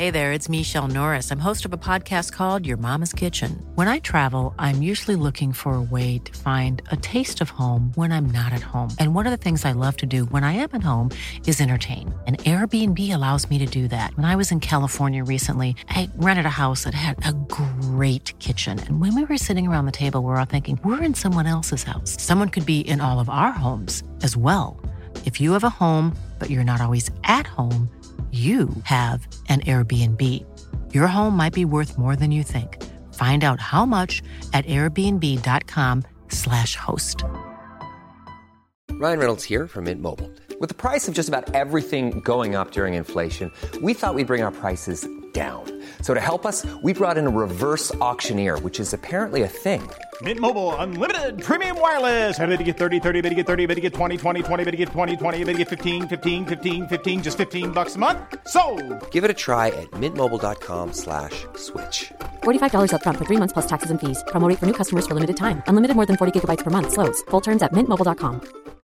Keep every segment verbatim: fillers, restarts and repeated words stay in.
Hey there, it's Michelle Norris. I'm host of a podcast called Your Mama's Kitchen. When I travel, I'm usually looking for a way to find a taste of home when I'm not at home. And one of the things I love to do when I am at home is entertain. And Airbnb allows me to do that. When I was in California recently, I rented a house that had a great kitchen. And when we were sitting around the table, we were all thinking, we're in someone else's house. Someone could be in all of our homes as well. If you have a home, but you're not always at home, you have an Airbnb. Your home might be worth more than you think. Find out how much at airbnb.com slash host. Ryan Reynolds here from Mint Mobile. With the price of just about everything going up during inflation, we thought we'd bring our prices down. So to help us, we brought in a reverse auctioneer, which is apparently a thing. Mint Mobile Unlimited Premium Wireless. How to get thirty, thirty, how to get thirty, how to get twenty, twenty, twenty, how to get twenty, twenty, how to get fifteen, fifteen, fifteen, fifteen, just fifteen bucks a month? Sold! Give it a try at mintmobile.com slash switch. forty-five dollars up front for three months plus taxes and fees. Promo rate for new customers for limited time. Unlimited more than forty gigabytes per month. Slows full terms at mint mobile dot com.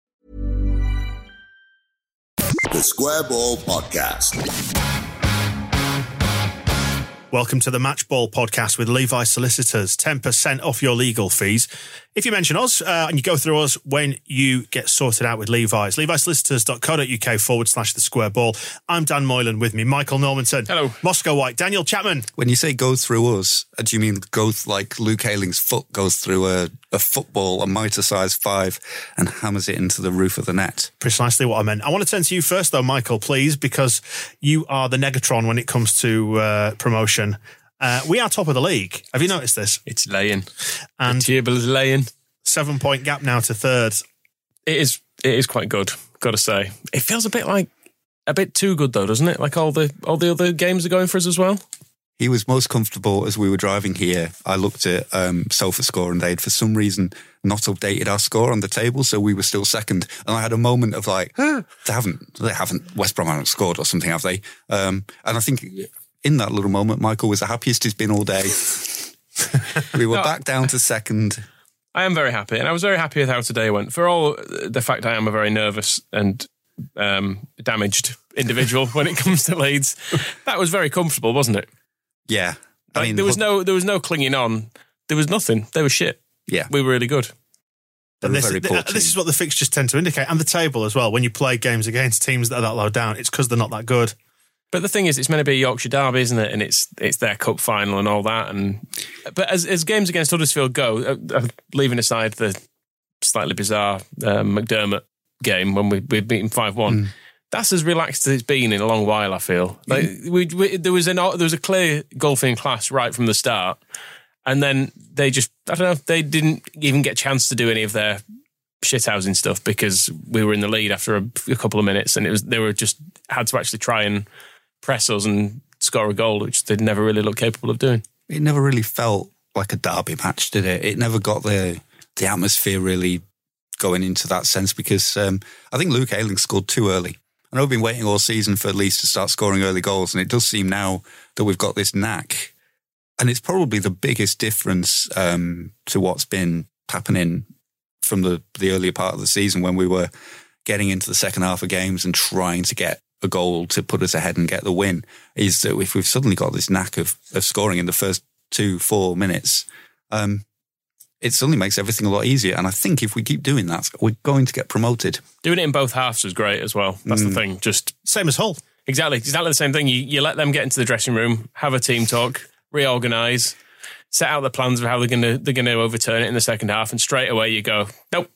The Square Ball Podcast. Welcome to the Match Ball Podcast with Levi Solicitors. ten percent off your legal fees if you mention us uh, and you go through us when you get sorted out with Levi's. levisolicitors.co.uk forward slash the square ball. I'm Dan Moylan, with me Michael Normanton. Hello. Moscow White. Daniel Chapman. When you say go through us, do you mean go th- like Luke Haling's foot goes through a, a football, a mitre size five, and hammers it into the roof of the net? Precisely what I meant. I want to turn to you first though, Michael, please, because you are the Negatron when it comes to uh, promotion. Uh, we are top of the league. Have you noticed this? It's laying. And the table is laying. Seven point gap now to third. It is it is quite good, got to say. It feels a bit like, a bit too good though, doesn't it? Like all the all the other games are going for us as well. He was most comfortable as we were driving here. I looked at um, SofaScore and they'd, for some reason, not updated our score on the table, so we were still second. And I had a moment of like, ah, they haven't, they haven't, West Brom haven't scored or something, have they? Um, and I think in that little moment, Michael was the happiest he's been all day. We were no, back down to second. I am very happy, and I was very happy with how today went. For all the fact I am a very nervous and um, damaged individual when it comes to Leeds, that was very comfortable, wasn't it? Yeah, I like, mean, there was no there was no clinging on. There was nothing. They were shit. Yeah, we were really good. And this, this is what the fixtures tend to indicate, and the table as well. When you play games against teams that are that low down, it's because they're not that good. But the thing is, it's meant to be a Yorkshire derby, isn't it? And it's it's their cup final and all that. And but as as games against Huddersfield go, uh, leaving aside the slightly bizarre uh, McDermott game when we we beat him five one. Mm. That's as relaxed as it's been in a long while, I feel. Like we, we, there was an there was a clear golfing class right from the start, and then they just I don't know they didn't even get a chance to do any of their shithousing stuff because we were in the lead after a, a couple of minutes, and it was they were just had to actually try and press us and score a goal, which they'd never really looked capable of doing. It never really felt like a derby match, did it? It never got the the atmosphere really going into that sense because um, I think Luke Ayling scored too early. I know we've been waiting all season for Leeds to start scoring early goals, and it does seem now that we've got this knack. And it's probably the biggest difference um, to what's been happening from the, the earlier part of the season when we were getting into the second half of games and trying to get a goal to put us ahead and get the win, is that if we've suddenly got this knack of, of scoring in the first two, four minutes, um, it suddenly makes everything a lot easier. And I think if we keep doing that, we're going to get promoted. Doing it in both halves was great as well. That's mm. the thing. Just same as Hull. Exactly. Exactly the same thing. You, you let them get into the dressing room, have a team talk, reorganise, set out the plans of how they're going to they're going to overturn it in the second half, and straight away you go, nope,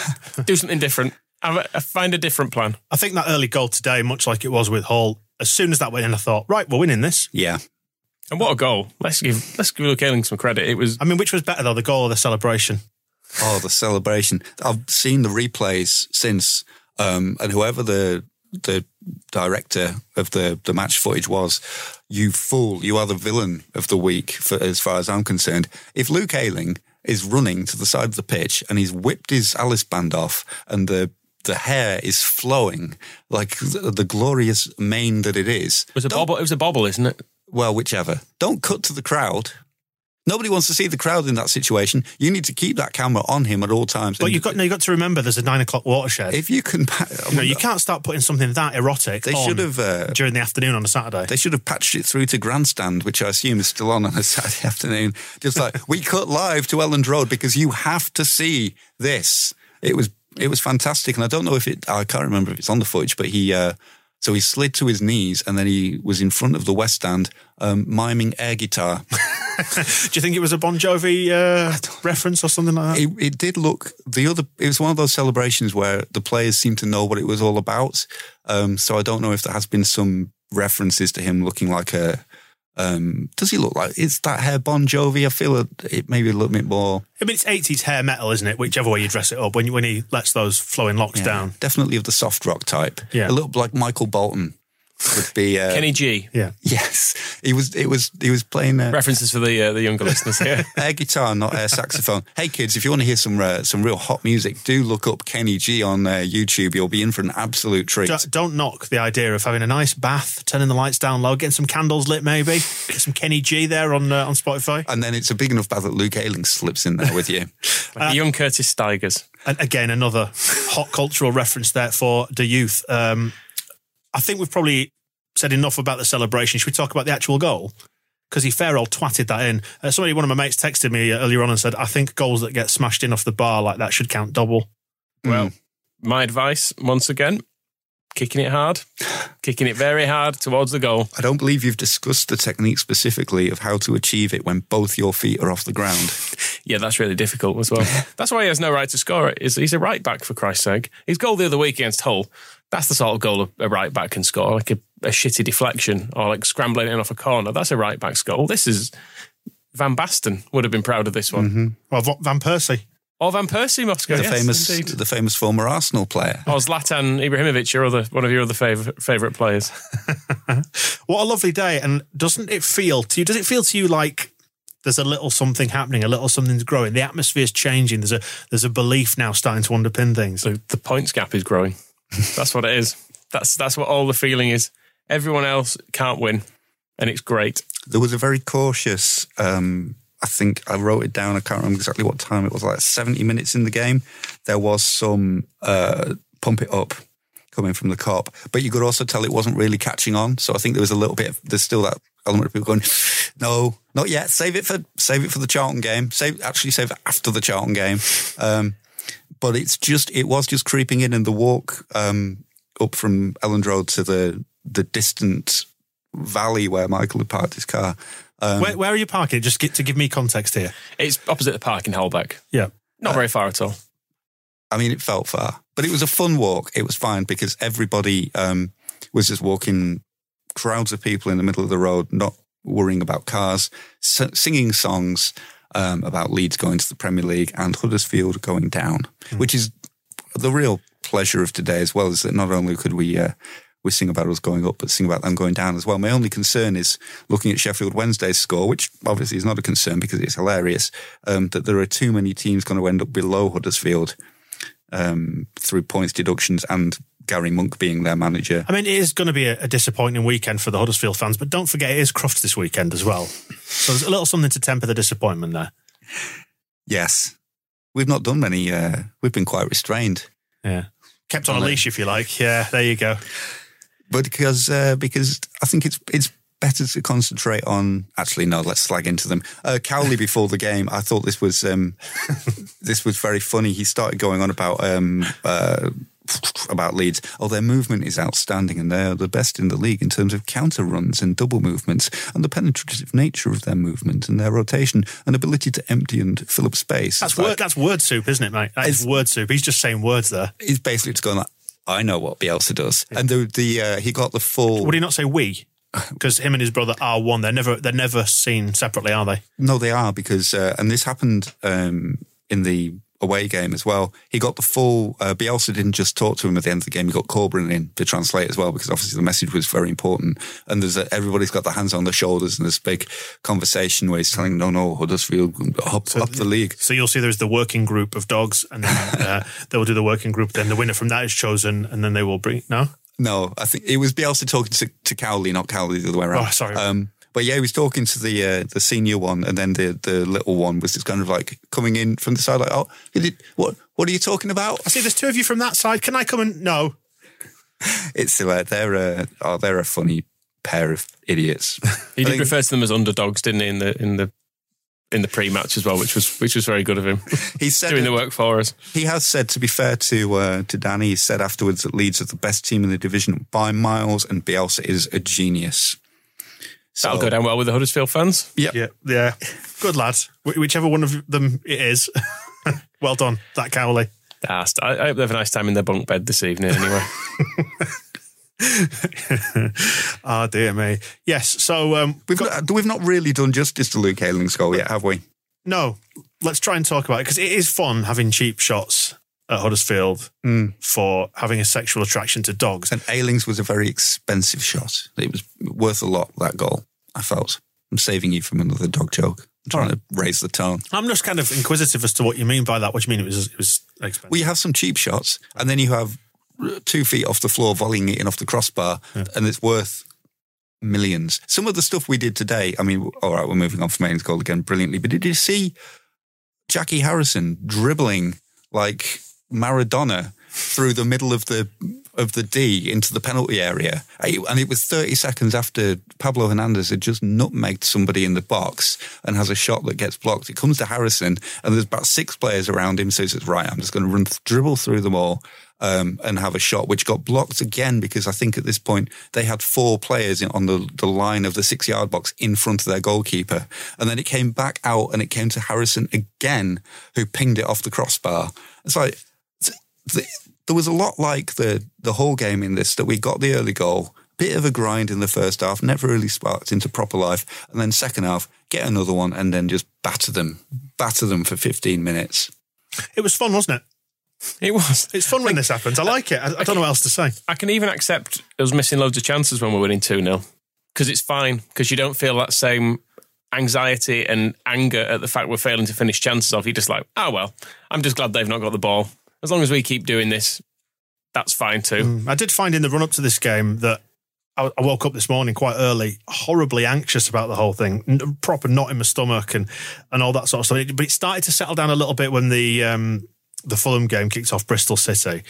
do something different. Have a, find a different plan. I think that early goal today, much like it was with Hull, as soon as that went in, I thought, right, we're winning this. Yeah. And what a goal. Let's give let's give Luke Ayling some credit. It was I mean, which was better though, the goal or the celebration? Oh, the celebration. I've seen the replays since, um, and whoever the the director of the, the match footage was, you fool, you are the villain of the week for, as far as I'm concerned. If Luke Ayling is running to the side of the pitch and he's whipped his Alice band off and the the hair is flowing like the, the glorious mane that it is. It was a bobble, it was a bobble, isn't it? Well, whichever. Don't cut to the crowd. Nobody wants to see the crowd in that situation. You need to keep that camera on him at all times. But And you've got, no, you've got to remember there's a nine o'clock watershed. if you can, you know, you can't start putting something that erotic They on should have, uh, during the afternoon on a Saturday. They should have patched it through to Grandstand, which I assume is still on on a Saturday afternoon. Just like, we cut live to Elland Road because you have to see this. It was it was fantastic. And I don't know if it, I can't remember if it's on the footage, but he, uh, so he slid to his knees and then he was in front of the West Stand um, miming air guitar. Do you think it was a Bon Jovi uh, reference or something like that? It, it did look, the other, it was one of those celebrations where the players seemed to know what it was all about. Um, so I don't know if there has been some references to him looking like a, um, does he look like, is that hair Bon Jovi? I feel it, it maybe a little bit more. I mean, it's eighties hair metal, isn't it? Whichever way you dress it up, when, you, when he lets those flowing locks Yeah, down. definitely of the soft rock type. Yeah. A little like Michael Bolton would be. Uh, Kenny G. Yeah. Yes, he was. It was. He was playing uh, References for the uh, the younger listeners here. air guitar, not air saxophone. Hey kids, if you want to hear some uh, some real hot music, do look up Kenny G on uh, YouTube. You'll be in for an absolute treat. Don't, don't knock the idea of having a nice bath, turning the lights down low, getting some candles lit maybe, get some Kenny G there on uh, on Spotify. And then it's a big enough bath that Luke Ayling slips in there with you. Like young Curtis Stigers. And again, another hot cultural reference there for the youth. Um, I think we've probably said enough about the celebration. Should we talk about the actual goal? Because he fair old twatted that in. Uh, somebody, one of my mates texted me earlier on and said, I think goals that get smashed in off the bar like that should count double. Well, my advice, once again, kicking it hard, kicking it very hard towards the goal. I don't believe you've discussed the technique specifically of how to achieve it when both your feet are off the ground. Yeah, that's really difficult as well. That's why he has no right to score it. He's, he's a right back, for Christ's sake. His goal the other week against Hull, that's the sort of goal a right back can score, like a, a shitty deflection or like scrambling in off a corner. That's a right back's goal. This is Van Basten would have been proud of this one. Mm-hmm. Or Van Persie. Or Van Persie, Moscow. The yes, famous, indeed. the famous former Arsenal player. Or Zlatan Ibrahimovic, your other one of your other favourite favourite players. What a lovely day. And doesn't it feel to you, does it feel to you like there's a little something happening, a little something's growing, the atmosphere's changing, there's a there's a belief now starting to underpin things? So the points gap is growing. That's what it is. That's that's what all the feeling is. Everyone else can't win, and it's great. There was a very cautious, um, I think I wrote it down, I can't remember exactly what time it was, like seventy minutes in the game. There was some uh, pump it up coming from the Kop, but you could also tell it wasn't really catching on. So I think there was a little bit of, there's still that element of people going, no, not yet, save it for save it for the Charlton game. Save Actually save it after the Charlton game. Um, but it's just, it was just creeping in, and the walk um, up from Elland Road to the the distant valley where Michael had parked his car. Um, Where, where are you parking? Just get, to give me context here. It's opposite the park in Holbeck. Yeah. Not very far at all. I mean, it felt far, but it was a fun walk. It was fine because everybody um, was just walking, crowds of people in the middle of the road, not worrying about cars, s- singing songs um, about Leeds going to the Premier League and Huddersfield going down, mm. which is the real pleasure of today as well, is that not only could we uh, we sing about us going up, but sing about them going down as well. My only concern is looking at Sheffield Wednesday's score, which obviously is not a concern because it's hilarious, um, that there are too many teams going to end up below Huddersfield um, through points deductions and Gary Monk being their manager. I mean, it is going to be a, a disappointing weekend for the Huddersfield fans, but don't forget it is Crufts this weekend as well. So there's a little something to temper the disappointment there. Yes. We've not done many, uh, we've been quite restrained. Yeah. Kept on a leash, if you like. Yeah, there you go. But because uh, because I think it's it's better to concentrate on. Actually, no, let's slag into them. Uh, Cowley before the game, I thought this was um, this was very funny. He started going on about um, uh, about Leeds. Oh, their movement is outstanding, and they're the best in the league in terms of counter runs and double movements, and the penetrative nature of their movement and their rotation and ability to empty and fill up space. That's word. That's word soup, isn't it, mate? That is word soup. He's just saying words there. He's basically just going like, I know what Bielsa does, yeah. and the the uh, he got the full. Would he not say we? Because him and his brother are one. They're never they're never seen separately, are they? No, they are, because uh, and this happened um, in the away game as well. He got the full. Uh, Bielsa didn't just talk to him at the end of the game. He got Corberan in to translate as well, because obviously the message was very important. And there's a, everybody's got their hands on their shoulders, and this big conversation where he's telling, "No, no, Huddersfield up, so up the league." So you'll see there's the working group of dogs, and then uh, they will do the working group. Then the winner from that is chosen, and then they will bring no. No, I think it was Bielsa talking to, to Cowley, not Cowley the other way around. Oh, sorry. Um, But yeah, he was talking to the uh, the senior one, and then the, the little one was just kind of like coming in from the side, like, oh, did, what what are you talking about? I see there's two of you from that side. Can I come and... No. It's uh, they're a, oh, they're a funny pair of idiots. He did think, refer to them as underdogs, didn't he, in the in the in the pre-match as well, which was which was very good of him. He said doing the work for us. He has said, to be fair to uh, to Danny, he said afterwards that Leeds are the best team in the division by miles, and Bielsa is a genius. So, That'll go down well with the Huddersfield fans. Yeah, Yeah, yeah. Good lads. Wh- Whichever one of them it is. Well done, that Cowley. Ah, I, I hope they have a nice time in their bunk bed this evening anyway. Oh, dear me. Yes, so... Um, We've not, we've not really done justice to Luke Ayling's goal yet, have we? No, let's try and talk about it, because it is fun having cheap shots at Huddersfield Mm. for having a sexual attraction to dogs. And Ayling's was a very expensive shot. It was worth a lot, that goal, I felt. I'm saving you from another dog joke. I'm trying to raise the tone. I'm just kind of inquisitive as to what you mean by that. What do you mean it was, it was expensive? Well, you have some cheap shots, and then you have two feet off the floor volleying it in off the crossbar, Yeah. and it's worth millions. Some of the stuff we did today, I mean, all right, we're moving on from Ayling's goal again brilliantly, but did you see Jackie Harrison dribbling like Maradona through the middle of the of the D into the penalty area? And it was thirty seconds after Pablo Hernandez had just nutmegged somebody in the box and has a shot that gets blocked. It comes to Harrison, and there's about six players around him, so he says, right, I'm just going to run dribble through them all um, and have a shot, which got blocked again because I think at this point they had four players in, on the, the line of the six-yard box in front of their goalkeeper. And then it came back out, and it came to Harrison again, who pinged it off the crossbar. It's like... The, there was a lot like the the whole game in this, that we got the early goal, bit of a grind in the first half, never really sparked into proper life, and then second half, get another one, and then just batter them, batter them for fifteen minutes. It was fun, wasn't it? It was. It's fun when this happens. I like it. I, I don't know what else to say. I can even accept us missing loads of chances when we're winning two nil, because it's fine, because you don't feel that same anxiety and anger at the fact we're failing to finish chances off. You're just like, oh, well, I'm just glad they've not got the ball. As long as we keep doing this, that's fine too. Mm. I did find in the run-up to this game that I, I woke up this morning quite early, horribly anxious about the whole thing, N- proper knot in my stomach and, and all that sort of stuff. It, but it started to settle down a little bit when the um, the Fulham game kicked off, Bristol City.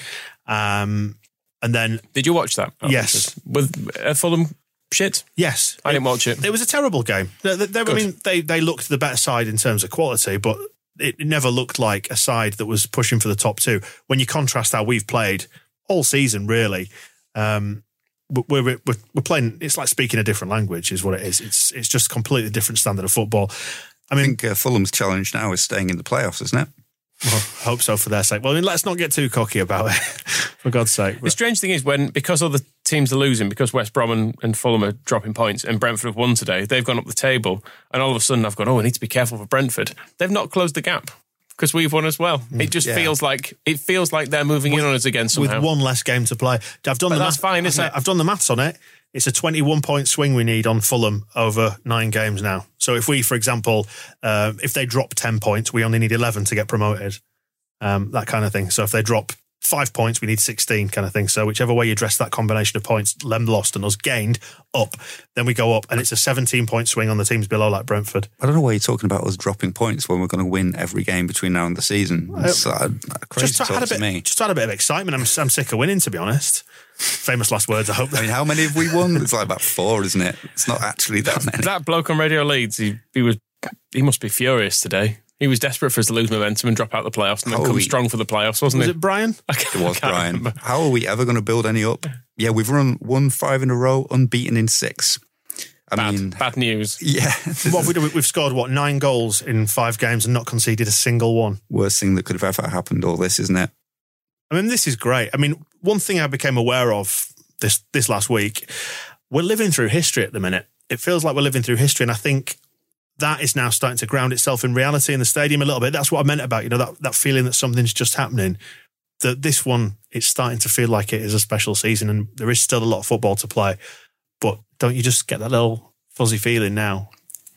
Um, and then... Did you watch that? Yes. With uh, Fulham shit? Yes. I didn't watch it. It was a terrible game. They, they, they, I mean, they, they looked the better side in terms of quality, but... it never looked like a side that was pushing for the top two. When you contrast how we've played all season, really, um, we're, we're, we're playing, it's like speaking a different language is what it is. It's it's just a completely different standard of football. I mean, I think uh, Fulham's challenge now is staying in the playoffs, isn't it? Well, I hope so for their sake. Well, I mean, let's not get too cocky about it, for God's sake. The strange thing is when, because other teams are losing, because West Brom and, and Fulham are dropping points and Brentford have won today, they've gone up the table and all of a sudden I've gone, oh, I need to be careful for Brentford. They've not closed the gap because we've won as well. It just Yeah. feels like it feels like they're moving in on us again somehow. With one less game to play. I've done But the that's fine, isn't it? I've done the maths on it. It's a twenty-one point swing we need on Fulham over nine games now. So if we, for example, uh, if they drop ten points, we only need eleven to get promoted. Um, that kind of thing. So if they drop five points, we need sixteen kind of thing. So whichever way you dress that combination of points, them lost and us gained, up, then we go up. And it's a seventeen point swing on the teams below like Brentford. I don't know why you're talking about us dropping points when we're going to win every game between now and the season. It's uh, crazy Just talk had a to bit, me. just had a bit of excitement. I'm, I'm sick of winning, to be honest. Famous last words, I hope. I mean, how many have we won? It's like about four, isn't it? It's not actually that many. That bloke on Radio Leeds, he, he was he must be furious today. He was desperate for us to lose momentum and drop out the playoffs and then How come we- strong for the playoffs, wasn't Was he? it Brian? It was can't Brian. remember. How are we ever going to build any up? Yeah, we've run one five in a row, unbeaten in six. I Bad, mean, bad news. yeah, What have we done? We've scored, what, nine goals in five games and not conceded a single one. worst thing that could have ever happened. All this, isn't it? I mean, this is great. I mean, one thing I became aware of this this last week, we're living through history at the minute. It feels like we're living through history, and I think that is now starting to ground itself in reality in the stadium a little bit. That's what I meant about, you know, that, that feeling that something's just happening. That this one, it's starting to feel like it is a special season and there is still a lot of football to play. But don't you just get that little fuzzy feeling now?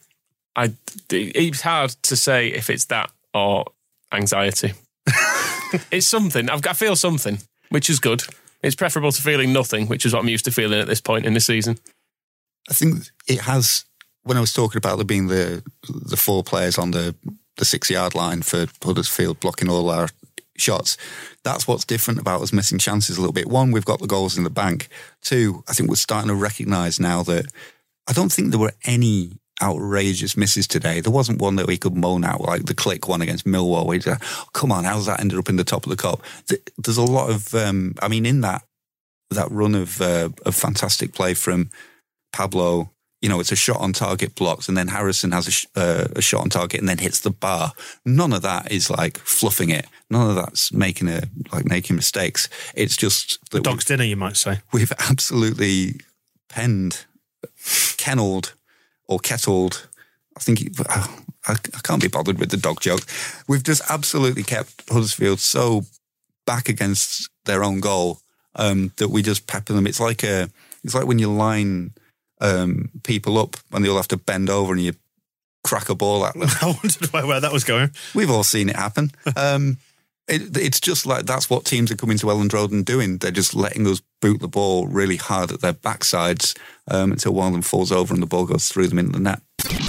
I, it's hard to say if it's that or anxiety. It's something. I've got, I feel something, which is good. It's preferable to feeling nothing, which is what I'm used to feeling at this point in the season. I think it has when I was talking about there being the the four players on the, the six-yard line for Huddersfield blocking all our shots, that's what's different about us missing chances a little bit. One, we've got the goals in the bank. Two, I think we're starting to recognise now that I don't think there were any outrageous misses today. There wasn't one that we could moan out, like the click one against Millwall. Where you, oh, come on, how's that ended up in the top of the cup? There's a lot of, um, I mean, in that that run of uh, of fantastic play from Pablo, you know, it's a shot on target blocked, and then Harrison has a, sh- uh, a shot on target and then hits the bar. None of that is like fluffing it. None of that's making a like making mistakes. It's just the dog's dinner, you might say. We've absolutely penned, kennelled, or kettled. I think it, oh, I, I can't be bothered with the dog joke. We've just absolutely kept Huddersfield so back against their own goal um, that we just pepper them. It's like a, it's like when you line um, people up and they all have to bend over and you crack a ball at them. I wondered where, where that was going. We've all seen it happen. Um, it, it's just like that's what teams are coming to Elland Road and doing. They're just letting us boot the ball really hard at their backsides um, until one of them falls over and the ball goes through them into the net.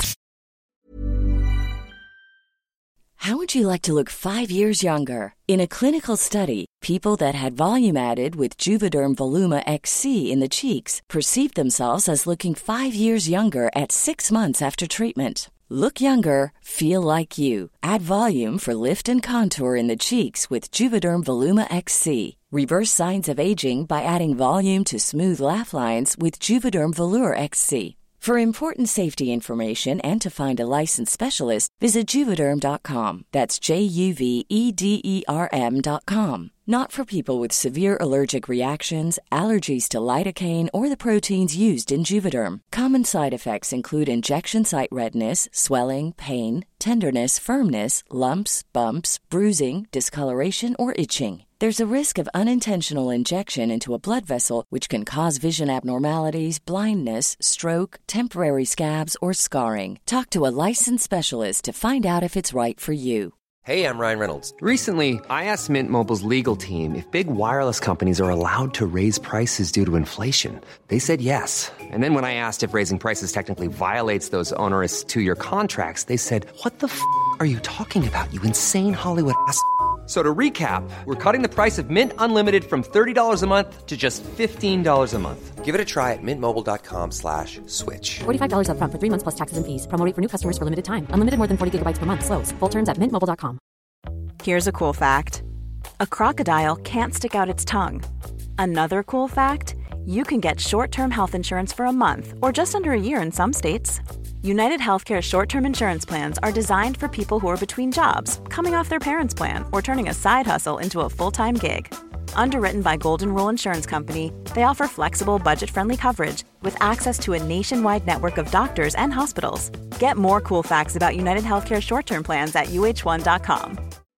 How would you like to look five years younger? In a clinical study, people that had volume added with Juvederm Voluma X C in the cheeks perceived themselves as looking five years younger at six months after treatment. Look younger, feel like you. Add volume for lift and contour in the cheeks with Juvederm Voluma X C. Reverse signs of aging by adding volume to smooth laugh lines with Juvederm Volure X C. For important safety information and to find a licensed specialist, visit Juvederm dot com. That's J U V E D E R M dot com. Not for people with severe allergic reactions, allergies to lidocaine, or the proteins used in Juvederm. Common side effects include injection site redness, swelling, pain, tenderness, firmness, lumps, bumps, bruising, discoloration, or itching. There's a risk of unintentional injection into a blood vessel, which can cause vision abnormalities, blindness, stroke, temporary scabs, or scarring. Talk to a licensed specialist to find out if it's right for you. Hey, I'm Ryan Reynolds. Recently, I asked Mint Mobile's legal team if big wireless companies are allowed to raise prices due to inflation. They said yes. And then when I asked if raising prices technically violates those onerous two-year contracts, they said, what the f*** are you talking about, you insane Hollywood ass f- So to recap, we're cutting the price of Mint Unlimited from thirty dollars a month to just fifteen dollars a month. Give it a try at mintmobile.com slash switch. forty-five dollars up front for three months plus taxes and fees. Promo rate for new customers for limited time. Unlimited more than forty gigabytes per month. Slows full terms at mint mobile dot com. Here's a cool fact. A crocodile can't stick out its tongue. Another cool fact, you can get short-term health insurance for a month or just under a year in some states. United Healthcare short-term insurance plans are designed for people who are between jobs, coming off their parents' plan, or turning a side hustle into a full-time gig. Underwritten by Golden Rule Insurance Company, they offer flexible, budget-friendly coverage with access to a nationwide network of doctors and hospitals. Get more cool facts about United Healthcare short-term plans at U H one dot com.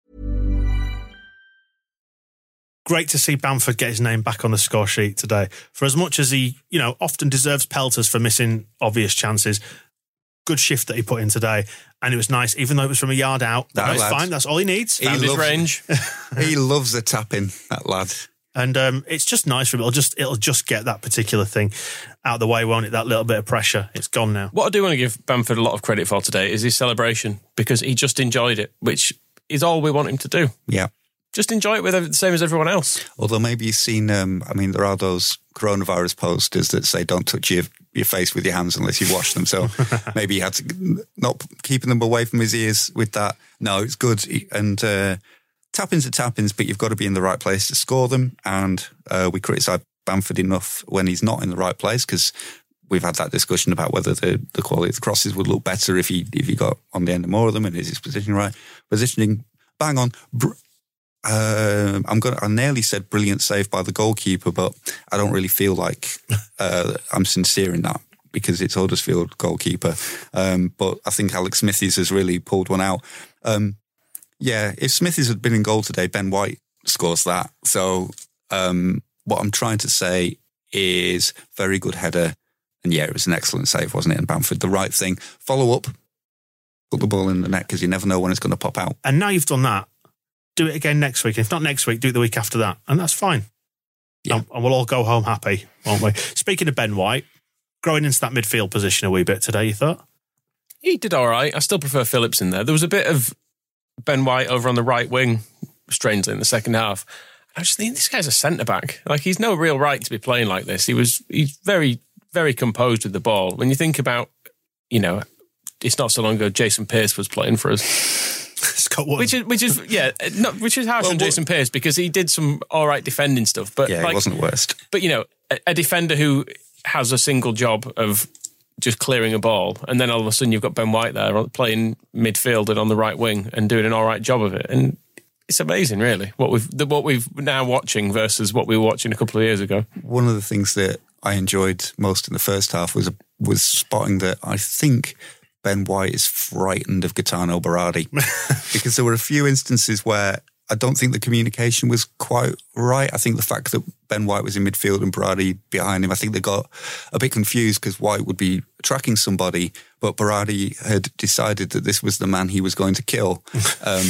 Great to see Bamford get his name back on the score sheet today. For as much as he, you know, often deserves pelters for missing obvious chances, good shift that he put in today, and it was nice, even though it was from a yard out. That no, it's lad. fine. That's all he needs. He Found his loves, range. He loves the tapping, that lad. And um, it's just nice for him. It'll just it'll just get that particular thing out of the way, won't it? That little bit of pressure. It's gone now. What I do want to give Bamford a lot of credit for today is his celebration, because he just enjoyed it, which is all we want him to do. Yeah. Just enjoy it with the same as everyone else. Although maybe you've seen, um, I mean, there are those coronavirus posters that say don't touch your, your face with your hands unless you wash them. So maybe he had to not keeping them away from his ears with that. No, it's good. And uh, tappings are tappings, but you've got to be in the right place to score them. And uh, we criticise Bamford enough when he's not in the right place, because we've had that discussion about whether the, the quality of the crosses would look better if he if he got on the end of more of them, and is his positioning right? Positioning, bang on. Br- Uh, I'm going. I nearly said brilliant save by the goalkeeper, but I don't really feel like uh, I'm sincere in that, because it's Huddersfield goalkeeper. Um, but I think Alex Smithies has really pulled one out. Um, yeah, if Smithies had been in goal today, Ben White scores that. So um, what I'm trying to say is very good header, and yeah, it was an excellent save, wasn't it? And Bamford, the right thing. Follow up, put the ball in the net, because you never know when it's going to pop out. And now you've done that, do it again next week. If not next week, do it the week after that. And that's fine. Yeah. And, and we'll all go home happy, won't we? Speaking of Ben White, growing into that midfield position a wee bit today, you thought? He did all right. I still prefer Phillips in there. There was a bit of Ben White over on the right wing, strangely, in the second half. I just think this guy's a centre-back. Like, he's no real right to be playing like this. He was he's very, very composed with the ball. When you think about, you know, it's not so long ago Jason Pearce was playing for us. Scott Wood. Which is, which is, yeah, not, which is harsh well, on Jason what, Pearce because he did some all right defending stuff. But yeah, like, it wasn't the worst. But, you know, a, a defender who has a single job of just clearing a ball, and then all of a sudden you've got Ben White there playing midfield and on the right wing and doing an all right job of it. And it's amazing, really, what we've what we've now watching versus what we were watching a couple of years ago. One of the things that I enjoyed most in the first half was was spotting that I think Ben White is frightened of Gaetano Berardi because there were a few instances where I don't think the communication was quite right. I think the fact that Ben White was in midfield and Berardi behind him, I think they got a bit confused because White would be tracking somebody, but Berardi had decided that this was the man he was going to kill. um,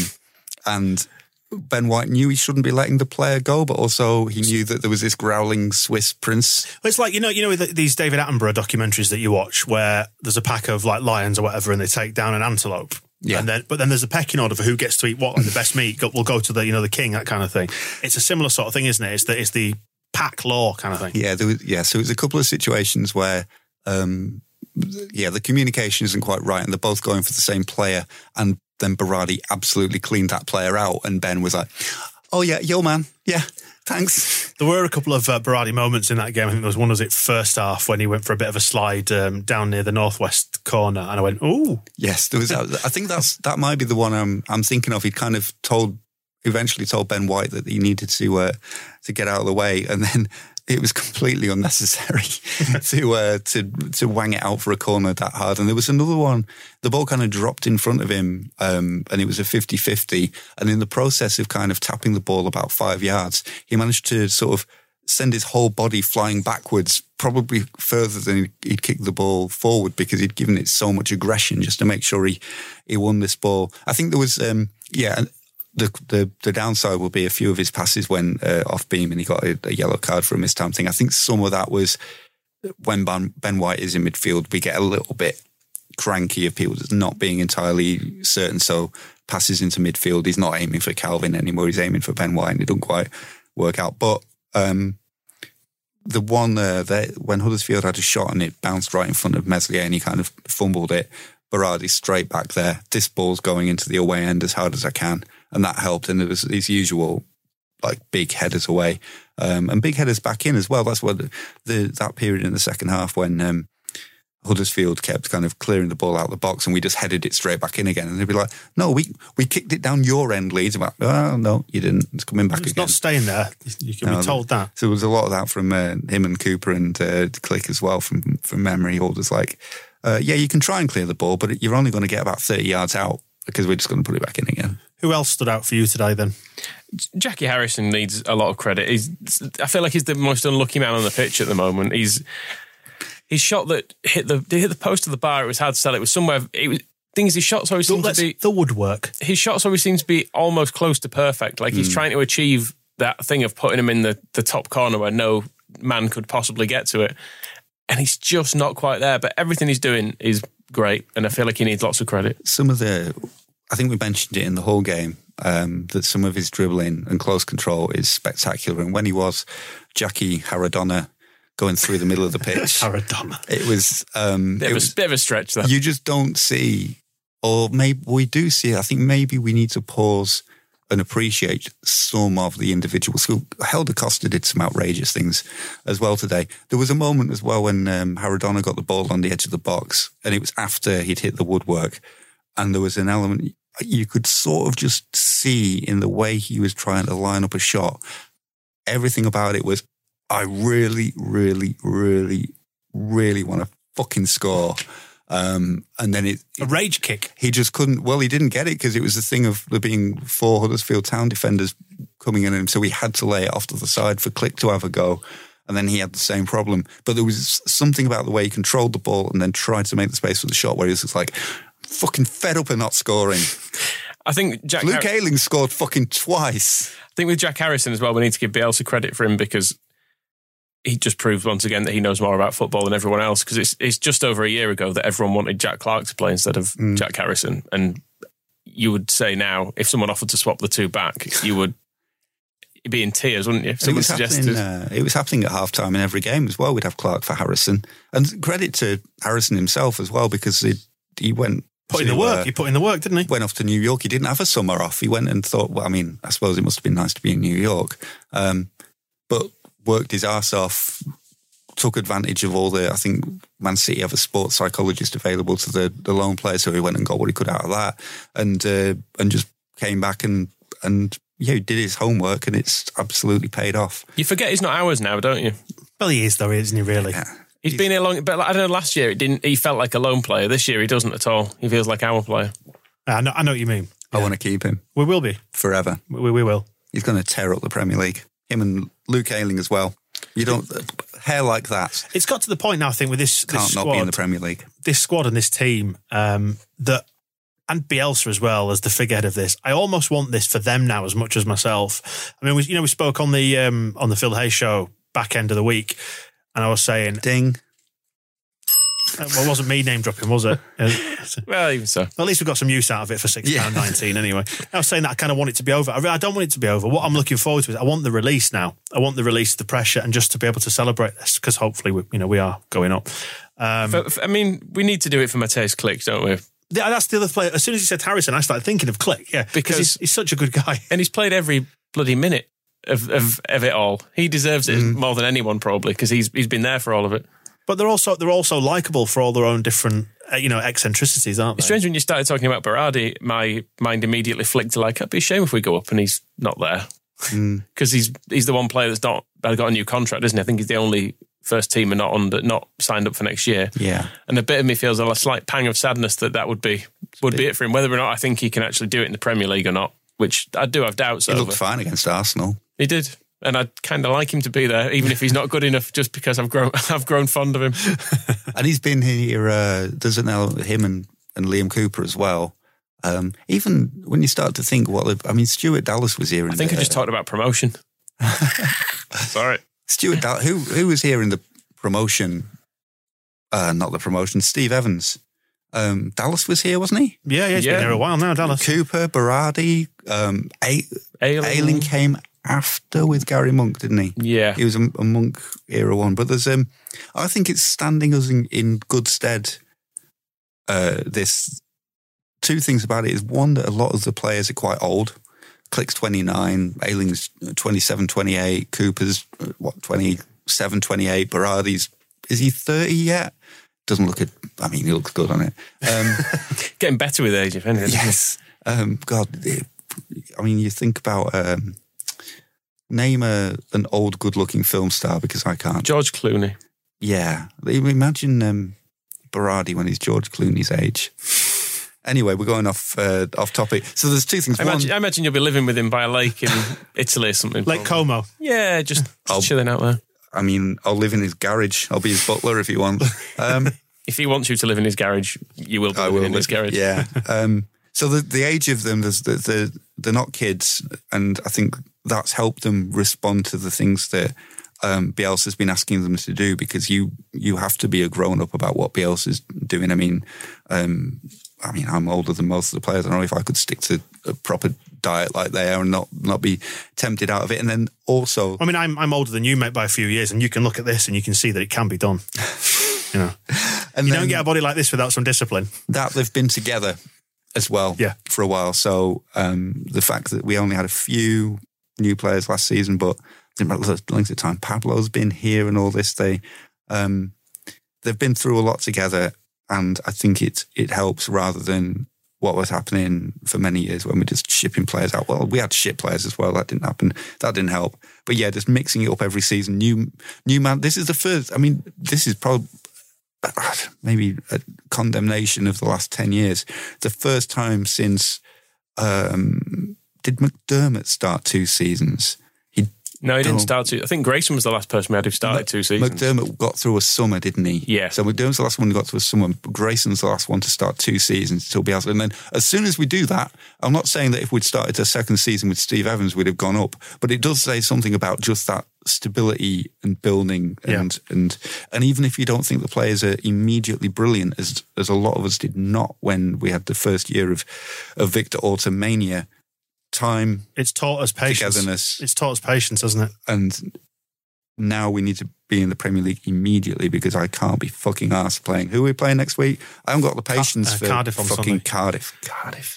and Ben White knew he shouldn't be letting the player go, but also he knew that there was this growling Swiss prince. Well, it's like, you know, you know these David Attenborough documentaries that you watch where there's a pack of like lions or whatever and they take down an antelope. Yeah. And then, but then there's a pecking order for who gets to eat what, like the best meat will go to the, you know, the king, that kind of thing. It's a similar sort of thing, isn't it? It's the, it's the pack law kind of thing. Yeah, there was, yeah. So it was a couple of situations where, um, yeah, the communication isn't quite right and they're both going for the same player, and then Berardi absolutely cleaned that player out, and Ben was like, oh yeah, yo man, yeah, thanks. There were a couple of uh, Berardi moments in that game. I think there was one was it first half when he went for a bit of a slide um, down near the northwest corner, and I went, ooh. Yes, there was. I think that's that might be the one I'm I'm thinking of. He kind of told, eventually told Ben White that he needed to uh, to get out of the way, and then it was completely unnecessary to uh, to to wang it out for a corner that hard. And there was another one, the ball kind of dropped in front of him, um, and it was a fifty-fifty. And in the process of kind of tapping the ball about five yards, he managed to sort of send his whole body flying backwards, probably further than he'd kicked the ball forward, because he'd given it so much aggression just to make sure he, he won this ball. I think there was, um, yeah... The, the the downside will be a few of his passes went uh, off beam and he got a, a yellow card for a missed time thing. I think some of that was when Ben, Ben White is in midfield, we get a little bit cranky of people just not being entirely certain. So passes into midfield, he's not aiming for Calvin anymore. He's aiming for Ben White and it don't quite work out. But um, the one uh, that when Huddersfield had a shot and it bounced right in front of Meslier and he kind of fumbled it, Berardi straight back there. This ball's going into the away end as hard as I can. And that helped. And it was his usual, like, big headers away. Um, and big headers back in as well. That's what the, the that period in the second half when um, Huddersfield kept kind of clearing the ball out of the box and we just headed it straight back in again. And they'd be like, no, we we kicked it down your end, Leeds. I'm like, oh, no, you didn't. It's coming back it's again. It's not staying there. You can no, be told that. So there was a lot of that from uh, him and Cooper and uh, Click as well from, from memory. All just like, uh, yeah, you can try and clear the ball, but you're only going to get about thirty yards out because we're just going to put it back in again. Who else stood out for you today then? Jackie Harrison needs a lot of credit. He's, I feel like he's the most unlucky man on the pitch at the moment. He's his shot that hit the hit the post of the bar. It was hard to tell. It was somewhere. It was things. His shots always seem to be the woodwork. His shots always seem to be almost close to perfect. Like he's mm. trying to achieve that thing of putting him in the, the top corner where no man could possibly get to it, and he's just not quite there. But everything he's doing is great, and I feel like he needs lots of credit. Some of the. I think we mentioned it in the whole game, um, that some of his dribbling and close control is spectacular. And when he was Jackie Haradonna going through the middle of the pitch, Haradonna, it was um, bit, it of was a, bit of a stretch. Though you just don't see, or maybe we do see. I think maybe we need to pause and appreciate some of the individuals. Helder Costa did some outrageous things as well today. There was a moment as well when um, Haradonna got the ball on the edge of the box, and it was after he'd hit the woodwork. And there was an element you could sort of just see in the way he was trying to line up a shot. Everything about it was, I really, really, really, really want to fucking score. Um, and then it... A rage kick. He just couldn't... Well, he didn't get it because it was the thing of there being four Huddersfield Town defenders coming in, and so he had to lay it off to the side for Click to have a go. And then he had the same problem. But there was something about the way he controlled the ball and then tried to make the space for the shot where he was just like... fucking fed up and not scoring. I think Jack Luke Har- Ayling scored fucking twice. I think with Jack Harrison as well, we need to give Bielsa credit for him because he just proved once again that he knows more about football than everyone else, because it's it's just over a year ago that everyone wanted Jack Clarke to play instead of mm. Jack Harrison. And you would say now, if someone offered to swap the two back, you would be in tears, wouldn't you? If someone it was suggested uh, it was happening at half time in every game as well. We'd have Clarke for Harrison. And credit to Harrison himself as well, because he, he went... Put in the work. Uh, he put in the work, didn't he? Went off to New York. He didn't have a summer off. He went and thought, well, I mean, I suppose it must have been nice to be in New York. Um, but worked his arse off, took advantage of all the, I think Man City have a sports psychologist available to the, the loan player, so he went and got what he could out of that, and uh, and just came back and, and yeah, he did his homework, and it's absolutely paid off. You forget he's not ours now, don't you? Well, he is though, isn't he, really? Yeah. He's, he's been here long, but I don't know, last year it didn't. He felt like a lone player. This year he doesn't at all. He feels like our player. I know, I know what you mean. I yeah. want to keep him. We will be. Forever. We, we will. He's going to tear up the Premier League. Him and Luke Ayling as well. You don't hair like that. It's got to the point now, I think, with this, Can't this squad, not be in the Premier League. This squad and this team, um, that, and Bielsa as well as the figurehead of this. I almost want this for them now as much as myself. I mean, we, you know, we spoke on the um, on the Phil Hayes show back end of the week, and I was saying, ding. Well, it wasn't me name dropping, was it? Well, even so. At least we got some use out of it for six pounds nineteen anyway. I was saying that I kind of want it to be over. I, I don't want it to be over. What I'm looking forward to is I want the release now. I want the release of the pressure and just to be able to celebrate this, because hopefully we, you know, we are going up. Um, for, for, I mean, we need to do it for Mateusz Klich, don't we? Yeah, that's the other player. As soon as he said Harrison, I started thinking of Klich. Yeah, because he's, he's such a good guy. And he's played every bloody minute of, of, of it all. He deserves it mm. more than anyone probably, because he's he's been there for all of it. But they're also they're also likable for all their own different, uh, you know, eccentricities, aren't they? It's strange when you started talking about Berardi, my mind immediately flicked to like, it'd be a shame if we go up and he's not there. Because mm. he's he's the one player that's not got a new contract, isn't he? I think he's the only first teamer not under, not signed up for next year. Yeah. And a bit of me feels a slight pang of sadness that that would be would be it for him. Whether or not I think he can actually do it in the Premier League or not, which I do have doubts he over. He looked fine against Arsenal. He did. And I'd kind of like him to be there, even if he's not good enough, just because I've grown I've grown fond of him. And he's been here, uh, there's now him and, and Liam Cooper as well. Um, even when you start to think, what I mean, Stuart Dallas was here. In I think the, I just talked about promotion. Sorry. Stuart Dallas, who, who was here in the promotion, uh, not the promotion, Steve Evans. Um, Dallas was here, wasn't he? Yeah, yeah, he's yeah. been here a while now, Dallas. Cooper, Berardi, um, A- Ayling came after with Gary Monk, didn't he? Yeah. He was a, a Monk era one. But there's, um, I think it's standing us in, in good stead. Uh, this two things about it is one, that a lot of the players are quite old. Klich's twenty-nine, Ayling's twenty-seven, twenty-eight, Cooper's what, twenty-seven, twenty-eight, Berardi's, is he thirty yet? Doesn't look, at, I mean, he looks good on it. Um, Getting better with age, if anything. Yes. Um, God, it, I mean, you think about, um, name a, an old, good-looking film star, because I can't. George Clooney. Yeah. Imagine um, Berardi when he's George Clooney's age. Anyway, we're going off uh, off topic. So there's two things. I imagine, One, I imagine you'll be living with him by a lake in Italy or something. Lake Como. Yeah, just, just chilling out there. I mean, I'll live in his garage. I'll be his butler if you want. Um, if he wants you to live in his garage, you will be I living will in live, his garage. Yeah. Um, so the the age of them, there's the, the, they're not kids, and I think that's helped them respond to the things that um, Bielsa's been asking them to do, because you you have to be a grown up about what Bielsa's doing. I mean, um, I mean, I'm older than most of the players. I don't know if I could stick to a proper diet like they are and not not be tempted out of it. And then also, I mean, I'm I'm older than you, mate, by a few years, and you can look at this and you can see that it can be done. You know, and you don't get a body like this without some discipline. That they've been together as well, yeah. for a while. So um, the fact that we only had a few new players last season, but the length of time Pablo's been here and all this, they um, they've been through a lot together, and I think it it helps rather than what was happening for many years when we're just shipping players out. Well, we had ship players as well. That didn't happen. That didn't help. But yeah, just mixing it up every season. New new man. This is the first. I mean, this is probably maybe a condemnation of the last ten years. The first time since, um, did McDermott start two seasons? He No, he didn't No. start two. I think Grayson was the last person we had who started Mc- two seasons. McDermott got through a summer, didn't he? Yeah. So McDermott's the last one who got through a summer. Grayson's the last one to start two seasons until Bielsa. And then as soon as we do that, I'm not saying that if we'd started a second season with Steve Evans, we'd have gone up, but it does say something about just that stability and building. And Yeah. and and even if you don't think the players are immediately brilliant, as as a lot of us did not when we had the first year of, of Victor Orta mania, time, It's taught us patience. togetherness. It's taught us patience, hasn't it? And now we need to be in the Premier League immediately because I can't be fucking arsed playing. Who are we playing next week? I haven't got the patience uh, for Cardiff on fucking Sunday. Cardiff. Cardiff.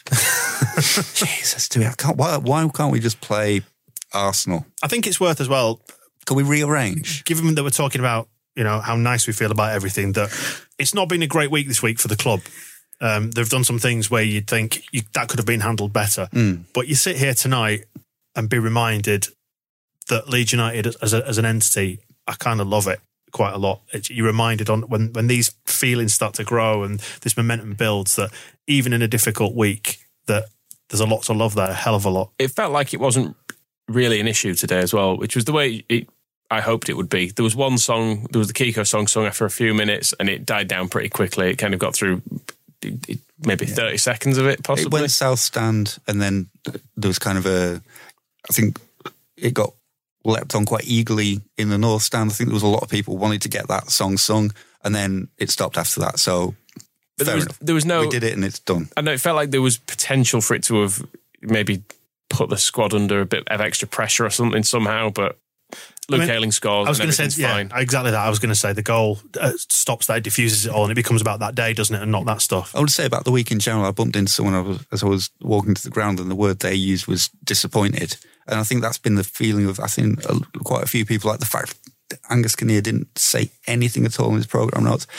Jesus, do we? I can't, why, why can't we just play Arsenal? I think it's worth as well, Can we rearrange? given that we're talking about, you know, how nice we feel about everything, that it's not been a great week this week for the club. Um, they've done some things where you'd think you, that could have been handled better. Mm. But you sit here tonight and be reminded that Leeds United as, a, as an entity, I kind of love it quite a lot. It, you're reminded on when, when these feelings start to grow and this momentum builds that even in a difficult week, that there's a lot to love there, a hell of a lot. It felt like it wasn't really an issue today as well, which was the way it, I hoped it would be. There was one song, there was the Kiko song sung after a few minutes and it died down pretty quickly. It kind of got through it, it, maybe yeah. thirty seconds of it, possibly. It went South Stand and then there was kind of a, I think it got leapt on quite eagerly in the North Stand. I think there was a lot of people wanting to get that song sung and then it stopped after that. So but fair there was, enough. There was no... We did it and it's done. I know it felt like there was potential for it to have maybe put the squad under a bit of extra pressure or something somehow, but Luke I mean, Ayling scores I was and going to say, yeah, fine. exactly that. I was going to say the goal uh, stops that, it diffuses it all, and it becomes about that day, doesn't it, and not that stuff. I would say about the week in general, I bumped into someone I was, as I was walking to the ground and the word they used was disappointed. And I think that's been the feeling of, I think, uh, quite a few people, like the fact that Angus Kinnear didn't say anything at all in his programme notes.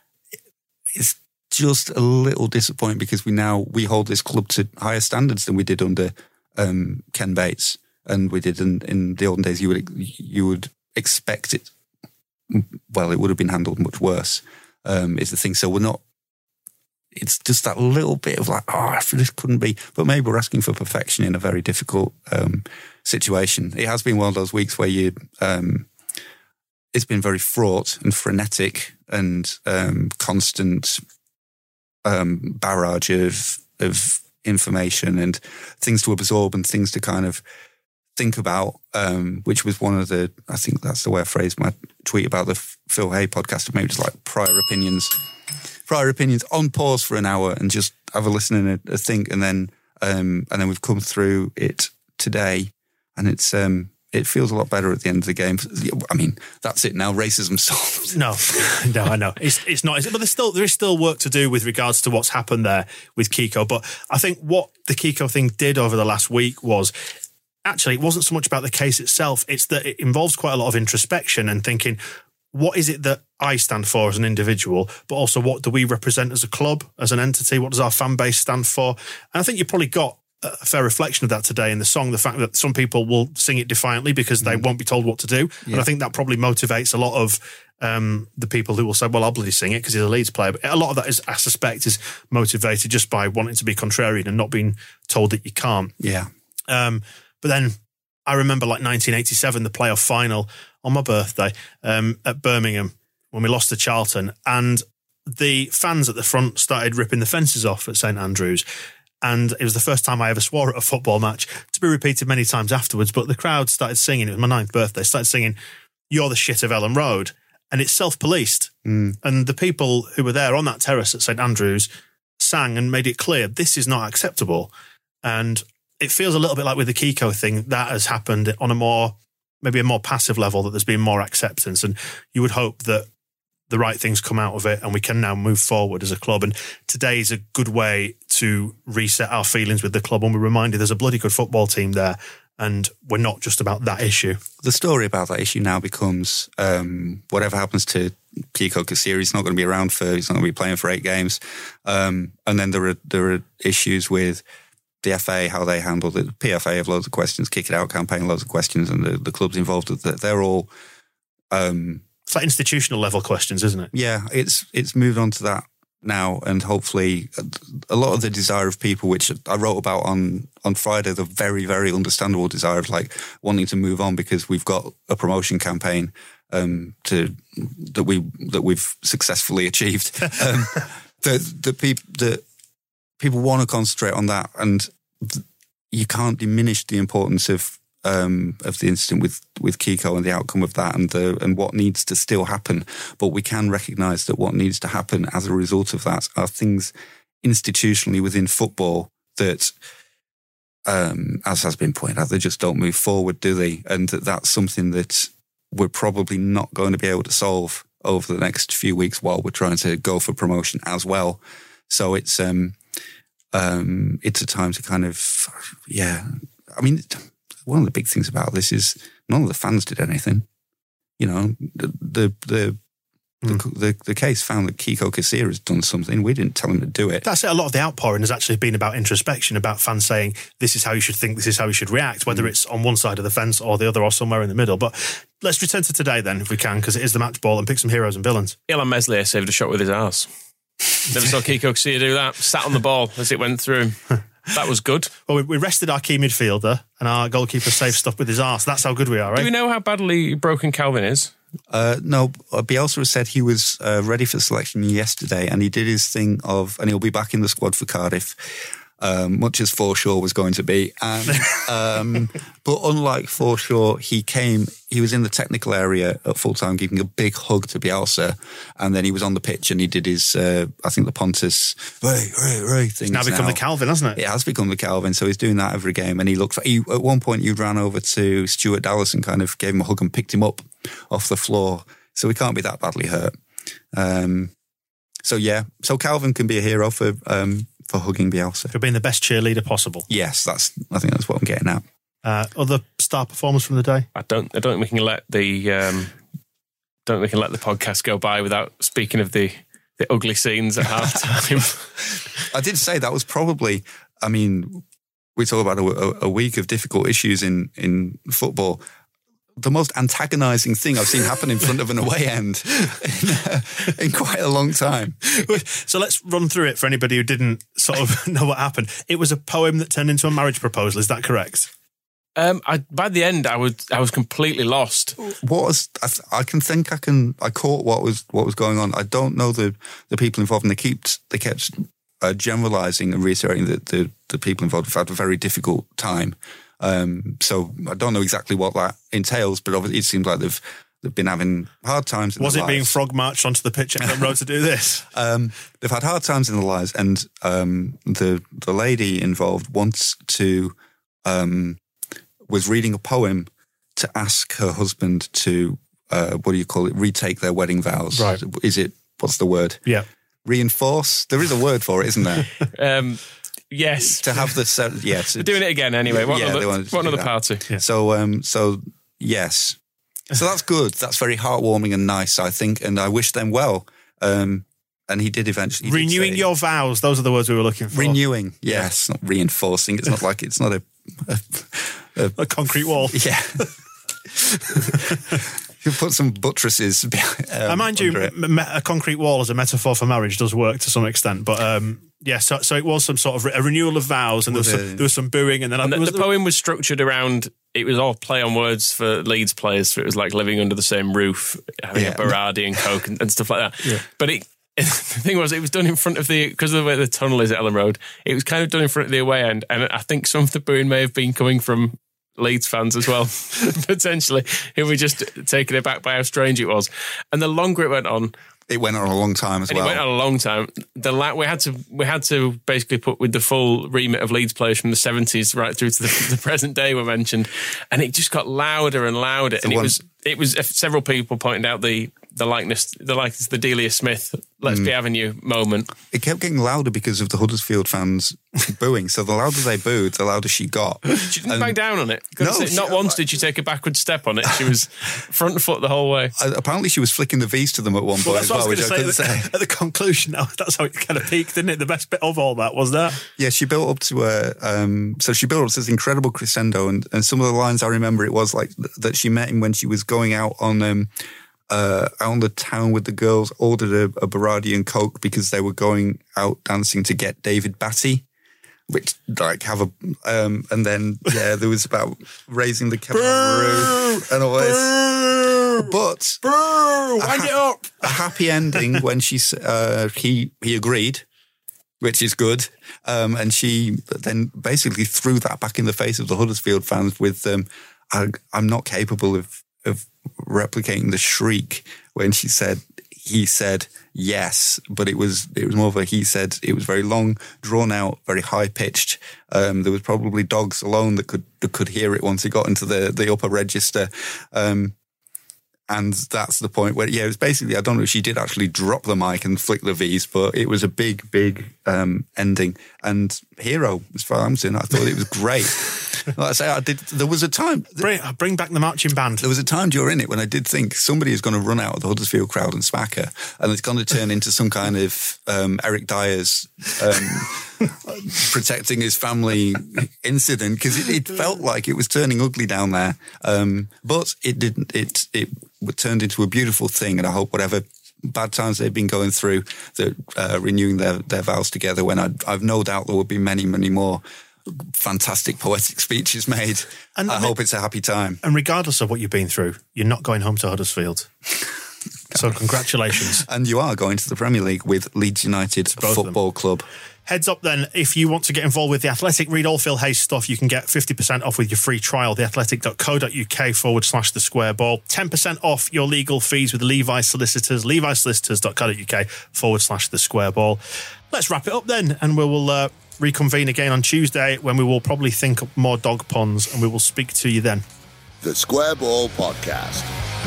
It's just a little disappointing because we now, we hold this club to higher standards than we did under um, Ken Bates. And we did in, in the olden days, you would you would expect it, well, it would have been handled much worse, um, is the thing. So we're not, it's just that little bit of like, oh, this couldn't be, but maybe we're asking for perfection in a very difficult um, situation. It has been one of those weeks where you, um, it's been very fraught and frenetic and um, constant um, barrage of of information and things to absorb and things to kind of think about, um, which was one of the, I think that's the way I phrased my tweet about the Phil Hay podcast, maybe just like prior opinions, prior opinions on pause for an hour and just have a listen and a, a think. And then, um, and then we've come through it today and it's, um, it feels a lot better at the end of the game. I mean, that's it now. Racism solved. No, no, I know. It's it's not. But there's still there is still work to do with regards to what's happened there with Kiko. But I think what the Kiko thing did over the last week was, actually, it wasn't so much about the case itself. It's that it involves quite a lot of introspection and thinking, what is it that I stand for as an individual, but also what do we represent as a club, as an entity? What does our fan base stand for? And I think you probably got a fair reflection of that today in the song, the fact that some people will sing it defiantly because they mm. won't be told what to do. Yeah. And I think that probably motivates a lot of um, the people who will say, well, I'll bloody sing it because he's a Leeds player. But a lot of that is, I suspect, is motivated just by wanting to be contrarian and not being told that you can't. Yeah. Um, but then I remember like nineteen eighty-seven, the playoff final on my birthday um, at Birmingham when we lost to Charlton, and the fans at the front started ripping the fences off at St Andrews. And it was the first time I ever swore at a football match, to be repeated many times afterwards. But the crowd started singing, it was my ninth birthday, started singing, "You're the shit of Ellen Road." And it's self-policed. Mm. And the people who were there on that terrace at St Andrews sang and made it clear, this is not acceptable. And it feels a little bit like with the Kiko thing, that has happened on a more, maybe a more passive level, that there's been more acceptance. And you would hope that the right things come out of it and we can now move forward as a club. And today is a good way to reset our feelings with the club when we're reminded there's a bloody good football team there and we're not just about that issue. The story about that issue now becomes um, whatever happens to Kiko Kasiri, he's not going to be around for, he's not going to be playing for eight games. Um, and then there are there are issues with the F A, how they handled it. The P F A have loads of questions, Kick It Out campaign, loads of questions, and the, the clubs involved, they're all... Um, It's like institutional level questions, isn't it? Yeah, it's it's moved on to that now, and hopefully a lot of the desire of people, which I wrote about on, on Friday, the very, very understandable desire of like wanting to move on because we've got a promotion campaign um, to that we that we've successfully achieved. Um, the the people the people want to concentrate on that, and th- you can't diminish the importance of um, of the incident with with Kiko and the outcome of that, and the and what needs to still happen. But we can recognise that what needs to happen as a result of that are things institutionally within football that, um, as has been pointed out, they just don't move forward, do they? And that that's something that we're probably not going to be able to solve over the next few weeks while we're trying to go for promotion as well. So it's um, um, it's a time to kind of, yeah. I mean, one of the big things about this is none of the fans did anything. You know, the the the, mm. the, the, the case found that Kiko Casilla has done something. We didn't tell him to do it. That's it. A lot of the outpouring has actually been about introspection, about fans saying, this is how you should think, this is how you should react, whether mm. it's on one side of the fence or the other or somewhere in the middle. But let's return to today then, if we can, because it is the match ball, and pick some heroes and villains. Illan Meslier saved a shot with his arse. Never saw Kiko Casilla do that. Sat on the ball as it went through. That was good. Well, we, we rested our key midfielder and our goalkeeper saved stuff with his arse. That's how good we are, right? Do we know how badly broken Calvin is? Uh, no, Bielsa has said he was uh, ready for selection yesterday, and he did his thing of, and he'll be back in the squad for Cardiff, um, much as Forshaw was going to be. And, um, but unlike Forshaw, he came, he was in the technical area at full time, giving a big hug to Bielsa, and then he was on the pitch and he did his, uh, I think the Pontus, right, right, right thing. It's now become now. the Calvin, hasn't it? It has become the Calvin, so he's doing that every game. And he looked, he, at one point, you ran over to Stuart Dallas and kind of gave him a hug and picked him up off the floor. So he can't be that badly hurt. Um, so yeah, so Calvin can be a hero for um, for hugging Bielsa. For being the best cheerleader possible. Yes, that's. I think that's what I'm getting at. Uh, other star performers from the day? I don't. I don't think we can let the. Um, don't think we can let the podcast go by without speaking of the the ugly scenes at half time. I did say that was probably. I mean, we talk about a, a week of difficult issues in in football. The most antagonising thing I've seen happen in front of an away end in, uh, in quite a long time. So let's run through it for anybody who didn't sort of know what happened. It was a poem that turned into a marriage proposal. Is that correct? Um, I, by the end, I was I was completely lost. What was I, I can think I can I caught what was what was going on. I don't know the the people involved, and they kept they kept uh, generalising and reiterating that the the people involved have had a very difficult time. Um, so I don't know exactly what that entails, but obviously it seems like they've they've been having hard times in Was their it lives. being frog marched onto the pitch at Ellen Road to do this? Um, they've had hard times in their lives, and um, the the lady involved wants to um, was reading a poem to ask her husband to uh, what do you call it? Retake their wedding vows. Right? Is it? What's the word? Yeah. Reinforce. There is a word for it, isn't there? um, Yes, to have the yeah, to, we're doing it again anyway. What yeah, another, what another party? Yeah. So, um, so yes, so that's good. That's very heartwarming and nice, I think, and I wish them well. Um, and he did eventually he renewing did say, your vows. Those are the words we were looking for. Renewing, yes, not reinforcing. It's not like it's not a a, a, a concrete wall. Yeah. You put some buttresses. Um, I mind you, me- a concrete wall as a metaphor for marriage does work to some extent, but um, yeah. So, so it was some sort of re- a renewal of vows, and there was, some, there was some booing, and then and I, the, was the poem was structured around. It was all play on words for Leeds players. So it was like living under the same roof, having yeah. a Berardi and Coke and, and stuff like that. Yeah. But it, the thing was, it was done in front of the because of the way the tunnel is at Ellen Road. It was kind of done in front of the away end, and I think some of the booing may have been coming from Leeds fans as well, potentially, who were just taken aback by how strange it was. And the longer it went on, it went on a long time as and well. It went on a long time. The la- we had to we had to basically put with the full remit of Leeds players from the seventies right through to the, the present day were mentioned, and it just got louder and louder. The and it one- was it was several people pointed out the the likeness the likeness the Delia Smith Let's mm. Be having you moment. It kept getting louder because of the Huddersfield fans booing. So the louder they booed, the louder she got. She didn't and back down on it. No, it not she, once did she take a backward step on it. She was front foot the whole way. Uh, apparently she was flicking the V's to them at one point well, as well, which I couldn't say. At the, at the conclusion, now that's how it kind of peaked, didn't it? The best bit of all that was that. Yeah, she built up to a, um, so she built up to this incredible crescendo, and, and some of the lines I remember, it was like th- that she met him when she was going out on, um, uh, out on the town with the girls, ordered a, a Baradi and Coke because they were going out dancing to Get David Batty, which like have a, um, and then, yeah, there was about raising the kangaroo and all this. But Brr, wind a, it up. A happy ending when she, uh, he, he agreed, which is good. Um, and she then basically threw that back in the face of the Huddersfield fans with, um, I, I'm not capable of, of replicating the shriek when she said, he said yes, but it was, it was more of a, he said, it was very long, drawn out, very high pitched. Um, there was probably dogs alone that could, that could hear it once it got into the, the upper register. Um, And that's the point where, yeah, it was basically, I don't know if she did actually drop the mic and flick the V's, but it was a big, big um, ending. And hero, as far as I'm concerned, I thought it was great. Like I say, I did, there was a time. Bring, bring back the marching band. There was a time during it when I did think somebody is going to run out of the Huddersfield crowd and smack her. And it's going to turn into some kind of um, Eric Dyer's um, protecting his family incident, because it, it felt like it was turning ugly down there. Um, but it didn't, it, it turned into a beautiful thing. And I hope whatever bad times they've been going through, that uh, renewing their, their vows together, when I, I've no doubt there will be many, many more fantastic poetic speeches made. And I hope it's a happy time. And regardless of what you've been through, you're not going home to Huddersfield. So congratulations. And you are going to the Premier League with Leeds United Football Club. Heads up then, if you want to get involved with The Athletic, read all Phil Hayes stuff, you can get fifty percent off with your free trial, theathletic.co.uk forward slash the square ball. ten percent off your legal fees with Levi Solicitors, levisolicitors.co.uk forward slash the square ball. Let's wrap it up then, and we will uh, reconvene again on Tuesday, when we will probably think up more dog puns, and we will speak to you then. The Square Ball Podcast.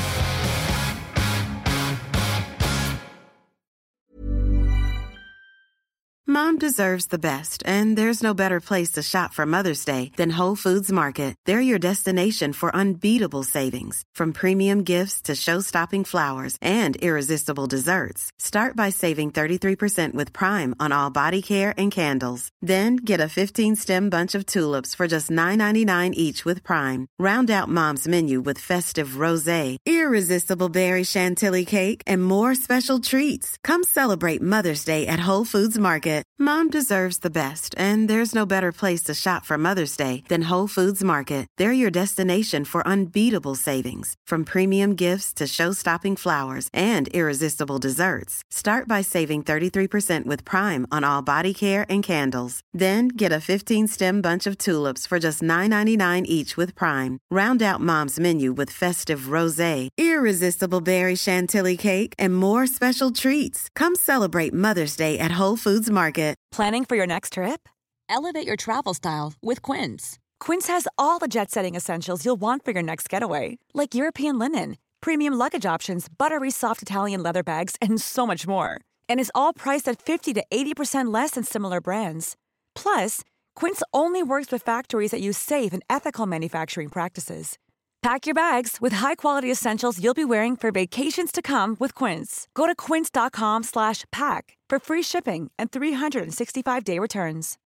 Mom deserves the best, and there's no better place to shop for Mother's Day than Whole Foods Market. They're your destination for unbeatable savings, from premium gifts to show-stopping flowers and irresistible desserts. Start by saving thirty-three percent with Prime on all body care and candles. Then get a fifteen-stem bunch of tulips for just nine ninety-nine each with Prime. Round out Mom's menu with festive rosé, irresistible berry chantilly cake, and more special treats. Come celebrate Mother's Day at Whole Foods Market. Mom deserves the best, and there's no better place to shop for Mother's Day than Whole Foods Market. They're your destination for unbeatable savings, from premium gifts to show-stopping flowers and irresistible desserts. Start by saving thirty-three percent with Prime on all body care and candles. Then get a fifteen-stem bunch of tulips for just nine ninety-nine each with Prime. Round out Mom's menu with festive rosé, irresistible berry chantilly cake, and more special treats. Come celebrate Mother's Day at Whole Foods Market. Planning for your next trip? Elevate your travel style with Quince. Quince has all the jet-setting essentials you'll want for your next getaway, like European linen, premium luggage options, buttery soft Italian leather bags, and so much more. And is all priced at fifty to eighty percent less than similar brands. Plus, Quince only works with factories that use safe and ethical manufacturing practices. Pack your bags with high-quality essentials you'll be wearing for vacations to come with Quince. Go to quince.com slash pack for free shipping and three sixty-five day returns.